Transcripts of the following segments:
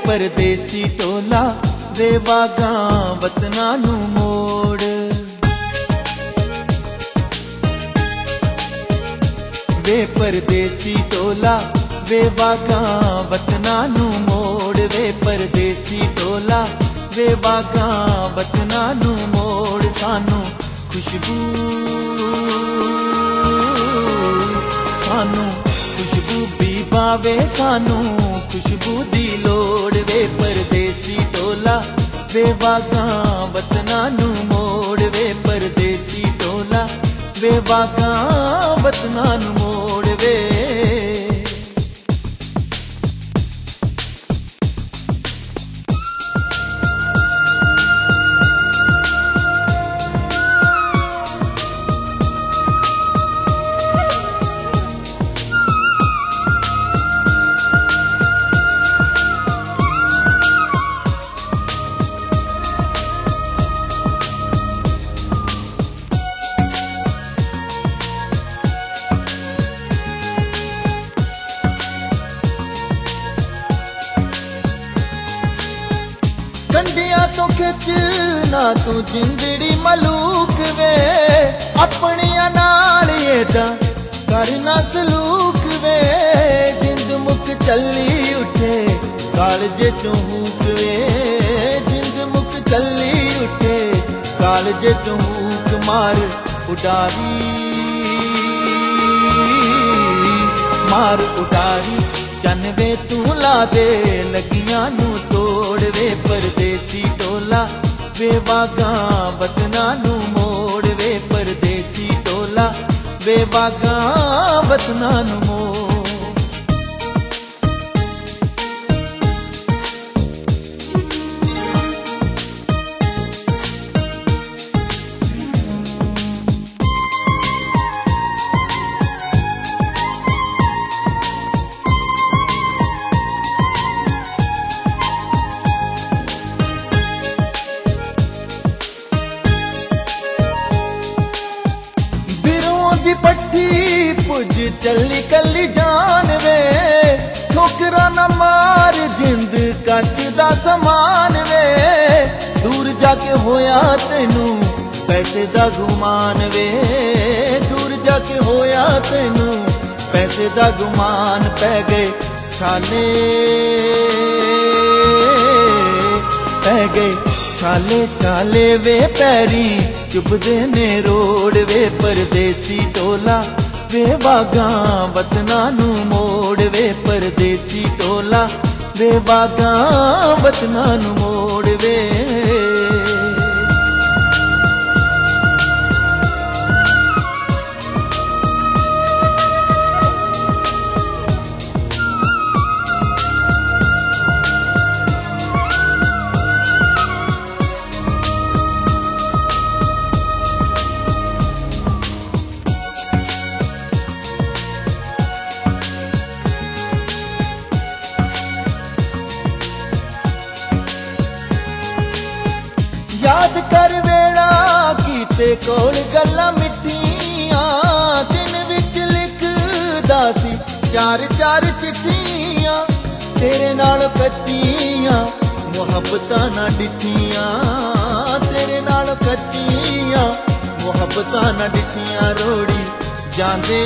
परदेसी टोला वे बागां वतनां नूं मोड़। वे परदेसी टोला वे बागां वतनां नूं मोड़। वे परदेसी टोला वे बागां वतनां नूं मोड़। सानू खुशबू भी पावे सानू खुशबू दी लोड़। वे परदेसी टोला वे बागां वतनां नूं मोड़। वे परदेसी टोला वे बागां वतनां नूं मोड़। वे कंडिया तो खिच ना तू जिंदड़ी मलूक वे। अपनिया नाल एदा करना सलूक वे। जिंद मुक चली उठे कालजे चों हूक वे। जिंद मुक चली उठे कालजे चों हूक। मार उडारी चन वे तू ला दे लगियां नूं तोड़। वे परदेसी टोला वे बागां वतनां नूं मोड़। वे परदेसी टोला वे बागां वतनां नूं मोड़। पट्टी पुज चली कली जान वे। ठोकरा न मार जिंद कच दा समान वे। दूर जाके होया तेनू पैसे दा गुमान वे। दूर जाके होया तेनू पैसे दा गुमान। पै गए छाले छाले वे पैरी चुभदे ने रोड़। वे परदेसी टोला वे बागां वतनां नूं मोड़। वे परदेसी टोला वे बागां वतनां नूं मोड़। वे याद कर वेला कीते कोल गल्लां मिठियां। दिन विच लिखदा सी चार चार चिट्ठियां। तेरे नाल कच्चियां मुहब्बतां ना डिठियां। तेरे नाल कच्चियां मुहब्बतां ना डिठियां। रोड़ी जांदे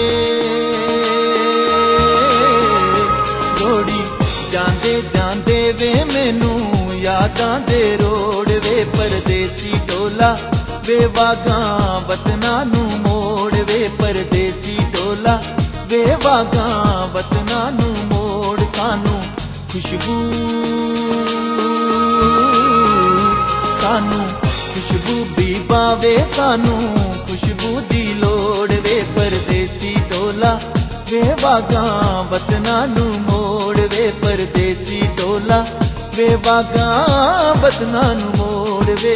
जांदे वे मैनू यादां दे रोड़। वे परदेसी टोला वे बागां वतनां नूं मोड़। वे परदेसी टोला वे बागां वतनां नूं मोड़। सानू खुशबू भी पावे सानू खुशबू दी लोड़। वे परदेसी टोला वे बागां वतनां नूं मोड़। वे परदेसी टोला वे बागां वतनां नूं मोड़। वे